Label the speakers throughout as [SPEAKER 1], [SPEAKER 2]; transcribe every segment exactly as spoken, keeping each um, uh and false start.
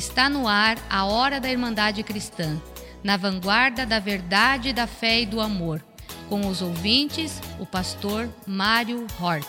[SPEAKER 1] Está no ar a Hora da Irmandade Cristã, na vanguarda da verdade, da fé e do amor. Com os ouvintes, o pastor Mário Hort.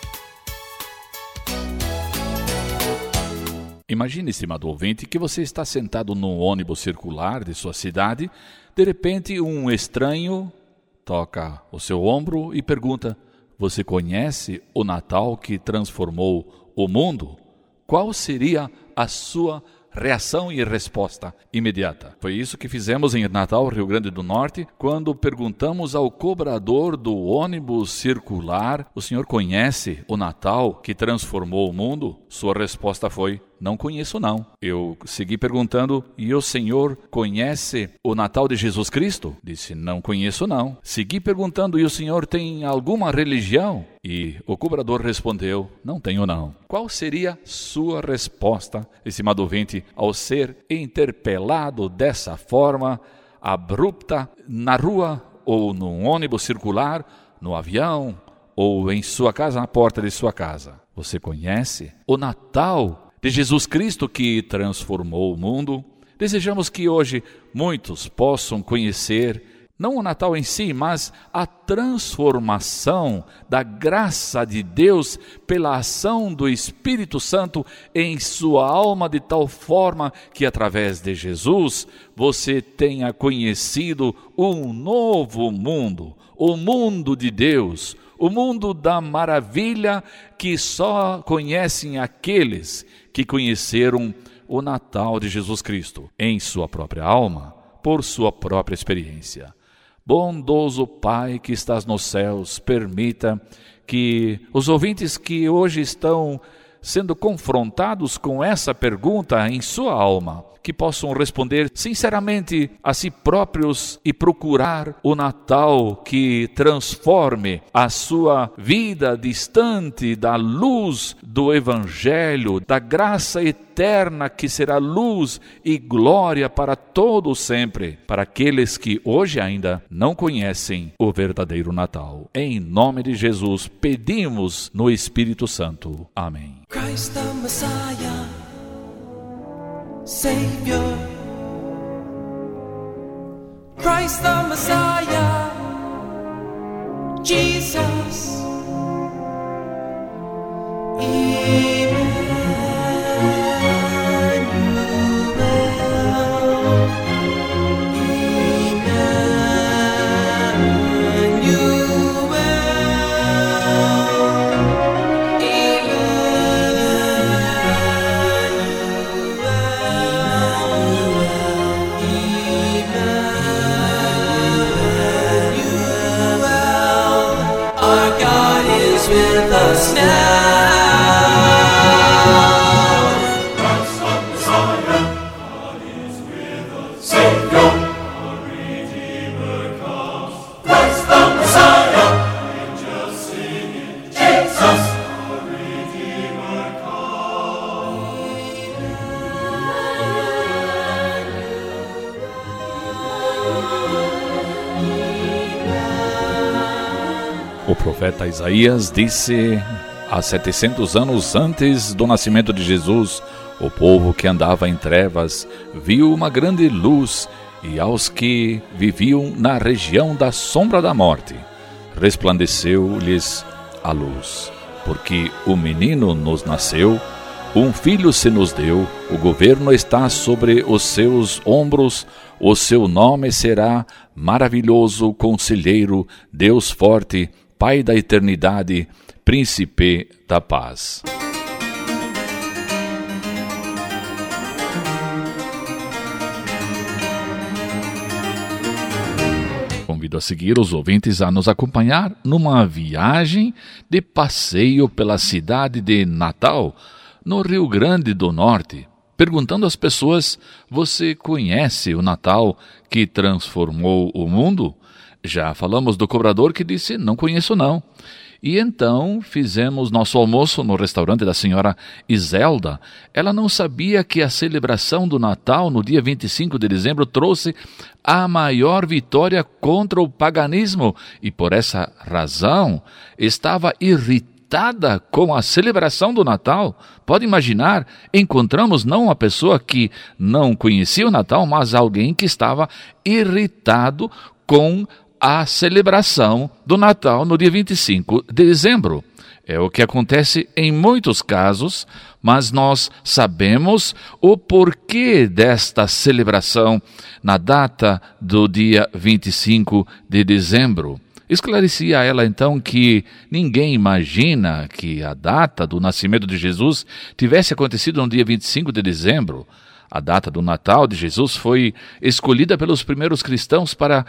[SPEAKER 2] Imagine, estimado ouvinte, que você está sentado num ônibus circular de sua cidade. De repente, um estranho toca o seu ombro e pergunta: você conhece o Natal que transformou o mundo? Qual seria a sua reação e resposta imediata? Foi isso que fizemos em Natal, Rio Grande do Norte, quando perguntamos ao cobrador do ônibus circular: o senhor conhece o Natal que transformou o mundo? Sua resposta foi: não conheço não. Eu segui perguntando: e o senhor conhece o Natal de Jesus Cristo? Disse: não conheço não. Segui perguntando: e o senhor tem alguma religião? E o cobrador respondeu: não tenho não. Qual seria sua resposta, estimado ouvinte, ao ser interpelado dessa forma abrupta na rua ou num ônibus circular, no avião ou em sua casa, na porta de sua casa? Você conhece o Natal de Jesus Cristo que transformou o mundo? Desejamos que hoje muitos possam conhecer não o Natal em si, mas a transformação da graça de Deus pela ação do Espírito Santo em sua alma, de tal forma que através de Jesus você tenha conhecido um novo mundo, o mundo de Deus, o mundo da maravilha que só conhecem aqueles que conheceram o Natal de Jesus Cristo em sua própria alma, por sua própria experiência. Bondoso Pai que estás nos céus, permita que os ouvintes que hoje estão sendo confrontados com essa pergunta em sua alma, que possam responder sinceramente a si próprios e procurar o Natal que transforme a sua vida distante da luz do Evangelho, da graça eterna que será luz e glória para todos sempre, para aqueles que hoje ainda não conhecem o verdadeiro Natal. Em nome de Jesus, pedimos no Espírito Santo. Amém.
[SPEAKER 3] Christ the Messiah, Savior. Christ the Messiah, Jesus. With us now. Christ the Messiah, God is with us. Savior, our Redeemer comes. Christ the Messiah, angels singing. Jesus, our Redeemer
[SPEAKER 2] O profeta Isaías disse há setecentos anos antes do nascimento de Jesus: o povo que andava em trevas viu uma grande luz, e aos que viviam na região da sombra da morte resplandeceu-lhes a luz. Porque o menino nos nasceu, um filho se nos deu, o governo está sobre os seus ombros, o seu nome será Maravilhoso Conselheiro, Deus Forte, Pai da Eternidade, Príncipe da Paz. Convido a seguir os ouvintes a nos acompanhar numa viagem de passeio pela cidade de Natal, no Rio Grande do Norte, perguntando às pessoas: você conhece o Natal que transformou o mundo? Já falamos do cobrador que disse: não conheço não. E então fizemos nosso almoço no restaurante da senhora Iselda. Ela não sabia que a celebração do Natal no dia vinte e cinco de dezembro trouxe a maior vitória contra o paganismo, e por essa razão estava irritada irritada com a celebração do Natal. Pode imaginar, encontramos não uma pessoa que não conhecia o Natal, mas alguém que estava irritado com a celebração do Natal no dia vinte e cinco de dezembro. É o que acontece em muitos casos, mas nós sabemos o porquê desta celebração na data do dia vinte e cinco de dezembro. Esclarecia a ela então que ninguém imagina que a data do nascimento de Jesus tivesse acontecido no dia vinte e cinco de dezembro. A data do Natal de Jesus foi escolhida pelos primeiros cristãos para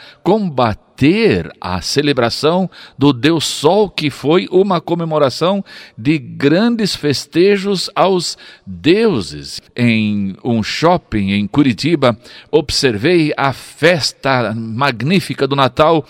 [SPEAKER 2] combater a celebração do Deus Sol, que foi uma comemoração de grandes festejos aos deuses. Em um shopping em Curitiba, observei a festa magnífica do Natal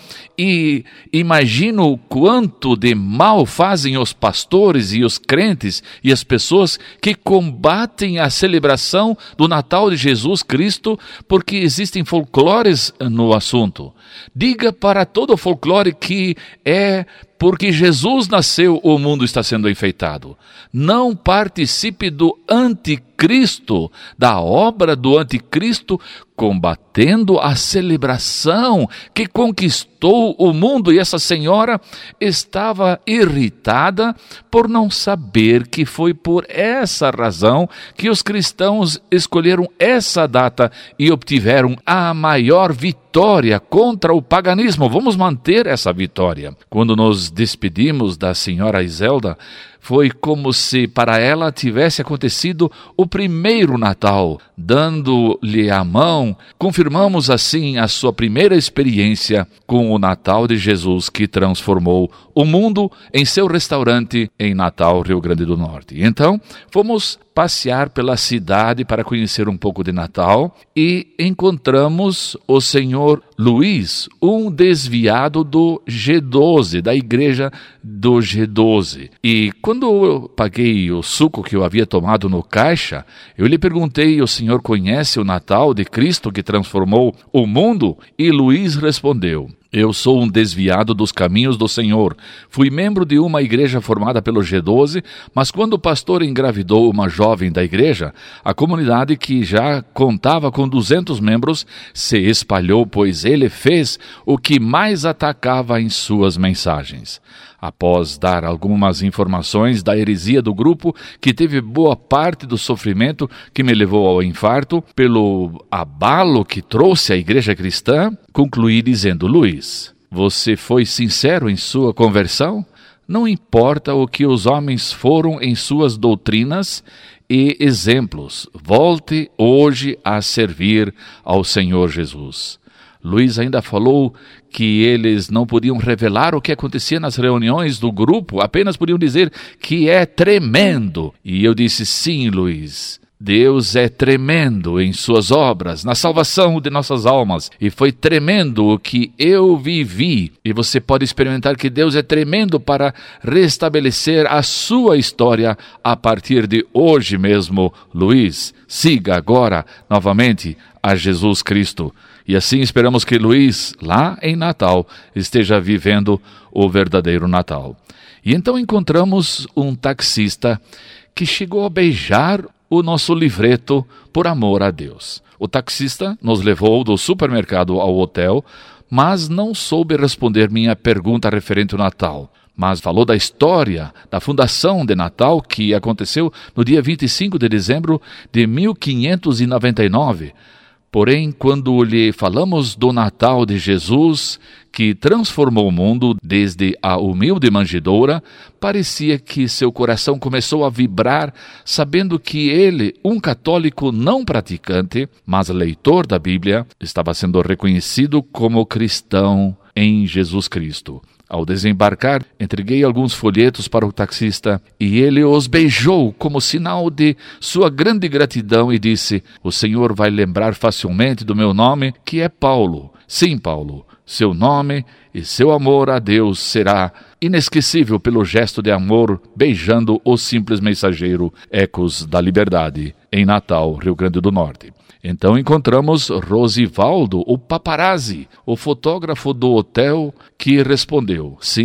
[SPEAKER 2] e imagino o quanto de mal fazem os pastores e os crentes e as pessoas que combatem a celebração do Natal de Jesus Cristo, porque existem folclores no assunto. Diga para todo o folclore que é porque Jesus nasceu, o mundo está sendo enfeitado. Não participe do anticristo, da obra do anticristo, combatendo a celebração que conquistou o mundo. E essa senhora estava irritada por não saber que foi por essa razão que os cristãos escolheram essa data e obtiveram a maior vitória contra o paganismo. Vamos manter essa vitória. Quando nos despedimos da senhora Iselda, foi como se para ela tivesse acontecido o primeiro Natal. Dando-lhe a mão, confirmamos assim a sua primeira experiência com o Natal de Jesus, que transformou o mundo em seu restaurante em Natal, Rio Grande do Norte. Então, fomos passear pela cidade para conhecer um pouco de Natal e encontramos o senhor Luiz, um desviado do G doze, da igreja do G doze. E quando eu paguei o suco que eu havia tomado no caixa, eu lhe perguntei: o senhor conhece o Natal de Cristo que transformou o mundo? E Luiz respondeu: eu sou um desviado dos caminhos do Senhor. Fui membro de uma igreja formada pelo G doze, mas quando o pastor engravidou uma jovem da igreja, a comunidade, que já contava com duzentos membros, se espalhou, pois ele fez o que mais atacava em suas mensagens. Após dar algumas informações da heresia do grupo, que teve boa parte do sofrimento que me levou ao infarto, pelo abalo que trouxe à igreja cristã, concluí dizendo: Luiz, você foi sincero em sua conversão? Não importa o que os homens foram em suas doutrinas e exemplos, volte hoje a servir ao Senhor Jesus. Luiz ainda falou que eles não podiam revelar o que acontecia nas reuniões do grupo, apenas podiam dizer que é tremendo. E eu disse: sim, Luiz, Deus é tremendo em suas obras, na salvação de nossas almas. E foi tremendo o que eu vivi. E você pode experimentar que Deus é tremendo para restabelecer a sua história a partir de hoje mesmo, Luiz. Siga agora, novamente, a Jesus Cristo. E assim esperamos que Luiz, lá em Natal, esteja vivendo o verdadeiro Natal. E então encontramos um taxista que chegou a beijar o nosso livreto por amor a Deus. O taxista nos levou do supermercado ao hotel, mas não soube responder minha pergunta referente ao Natal. Mas falou da história da fundação de Natal, que aconteceu no dia vinte e cinco de dezembro de mil quinhentos e noventa e nove. Porém, quando lhe falamos do Natal de Jesus, que transformou o mundo desde a humilde manjedoura, parecia que seu coração começou a vibrar, sabendo que ele, um católico não praticante, mas leitor da Bíblia, estava sendo reconhecido como cristão em Jesus Cristo. Ao desembarcar, entreguei alguns folhetos para o taxista e ele os beijou como sinal de sua grande gratidão e disse: o senhor vai lembrar facilmente do meu nome, que é Paulo. Sim, Paulo, seu nome e seu amor a Deus será inesquecível pelo gesto de amor beijando o simples mensageiro Ecos da Liberdade, em Natal, Rio Grande do Norte. Então encontramos Rosivaldo, o paparazzi, o fotógrafo do hotel, que respondeu: sim,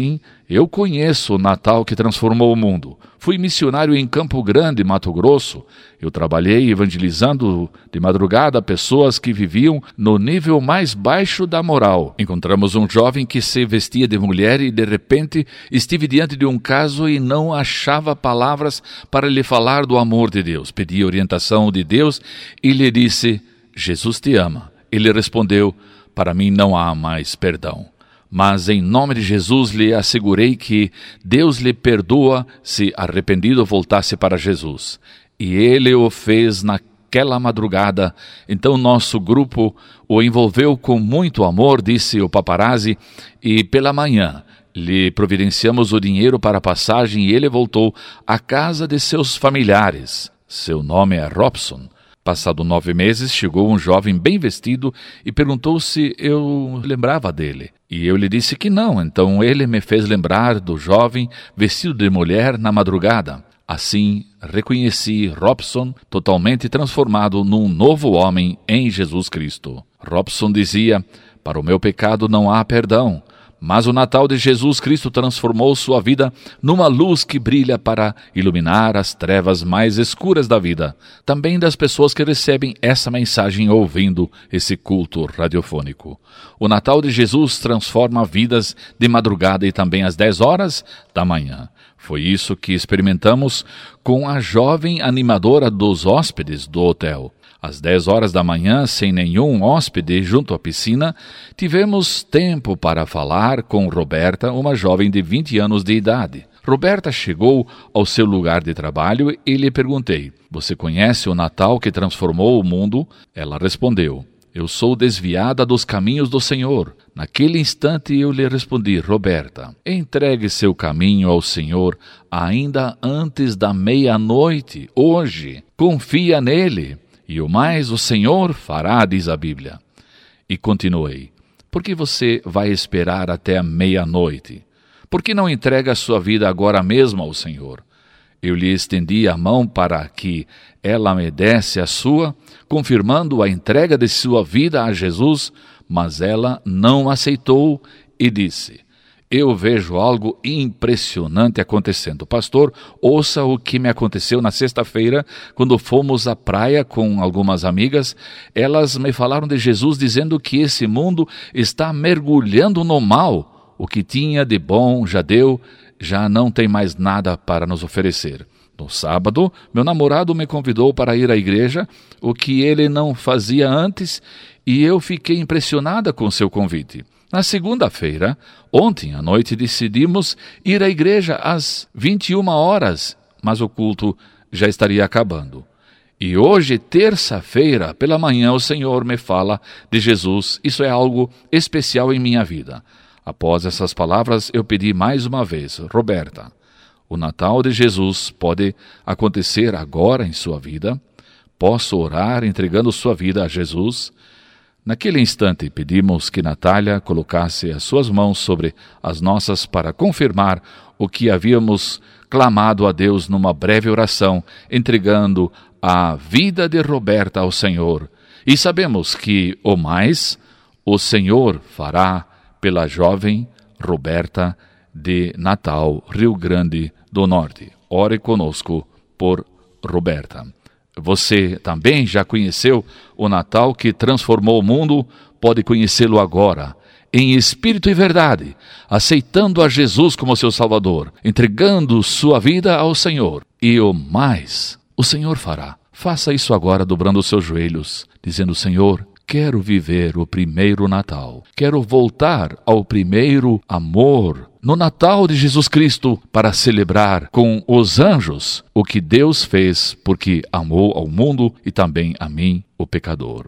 [SPEAKER 2] eu conheço o Natal que transformou o mundo. Fui missionário em Campo Grande, Mato Grosso. Eu trabalhei evangelizando de madrugada pessoas que viviam no nível mais baixo da moral. Encontramos um jovem que se vestia de mulher e, de repente, estive diante de um caso e não achava palavras para lhe falar do amor de Deus. Pedi orientação de Deus e lhe disse: Jesus te ama. Ele respondeu: para mim não há mais perdão. Mas em nome de Jesus lhe assegurei que Deus lhe perdoa se arrependido voltasse para Jesus. E ele o fez naquela madrugada. Então nosso grupo o envolveu com muito amor, disse o paparazzi, e pela manhã lhe providenciamos o dinheiro para a passagem e ele voltou à casa de seus familiares. Seu nome é Robson. Passado nove meses, chegou um jovem bem vestido e perguntou se eu lembrava dele. E eu lhe disse que não, então ele me fez lembrar do jovem vestido de mulher na madrugada. Assim, reconheci Robson totalmente transformado num novo homem em Jesus Cristo. Robson dizia: para o meu pecado não há perdão. Mas o Natal de Jesus Cristo transformou sua vida numa luz que brilha para iluminar as trevas mais escuras da vida, também das pessoas que recebem essa mensagem ouvindo esse culto radiofônico. O Natal de Jesus transforma vidas de madrugada e também às dez horas da manhã. Foi isso que experimentamos com a jovem animadora dos hóspedes do hotel. Às dez horas da manhã, sem nenhum hóspede junto à piscina, tivemos tempo para falar com Roberta, uma jovem de vinte anos de idade. Roberta chegou ao seu lugar de trabalho e lhe perguntei: você conhece o Natal que transformou o mundo? Ela respondeu: eu sou desviada dos caminhos do Senhor. Naquele instante eu lhe respondi: Roberta, entregue seu caminho ao Senhor ainda antes da meia-noite, hoje. Confia nele. E o mais o Senhor fará, diz a Bíblia. E continuei: por que você vai esperar até a meia-noite? Por que não entrega a sua vida agora mesmo ao Senhor? Eu lhe estendi a mão para que ela me desse a sua, confirmando a entrega de sua vida a Jesus, mas ela não aceitou e disse: eu vejo algo impressionante acontecendo. Pastor, ouça o que me aconteceu na sexta-feira, quando fomos à praia com algumas amigas. Elas me falaram de Jesus, dizendo que esse mundo está mergulhando no mal. O que tinha de bom já deu, já não tem mais nada para nos oferecer. No sábado, meu namorado me convidou para ir à igreja, o que ele não fazia antes, e eu fiquei impressionada com seu convite. Na segunda-feira, ontem à noite, decidimos ir à igreja às vinte e uma horas, mas o culto já estaria acabando. E hoje, terça-feira, pela manhã, o Senhor me fala de Jesus. Isso é algo especial em minha vida. Após essas palavras, eu pedi mais uma vez: Roberta, o Natal de Jesus pode acontecer agora em sua vida? Posso orar entregando sua vida a Jesus? Naquele instante, pedimos que Natália colocasse as suas mãos sobre as nossas para confirmar o que havíamos clamado a Deus numa breve oração, entregando a vida de Roberta ao Senhor. E sabemos que o mais o Senhor fará pela jovem Roberta de Natal, Rio Grande do Norte. Ore conosco por Roberta. Você também já conheceu o Natal que transformou o mundo? Pode conhecê-lo agora, em espírito e verdade, aceitando a Jesus como seu Salvador, entregando sua vida ao Senhor. E o mais, o Senhor fará. Faça isso agora, dobrando os seus joelhos, dizendo: Senhor, quero viver o primeiro Natal. Quero voltar ao primeiro amor, no Natal de Jesus Cristo, para celebrar com os anjos o que Deus fez, porque amou ao mundo e também a mim, o pecador.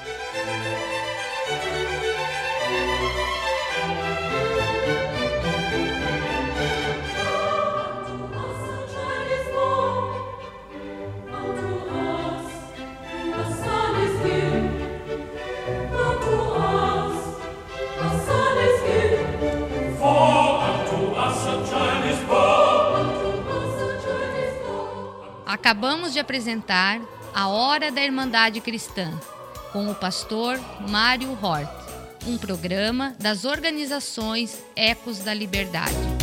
[SPEAKER 1] Acabamos de apresentar A Hora da Irmandade Cristã, com o pastor Mário Hort, um programa das organizações Ecos da Liberdade.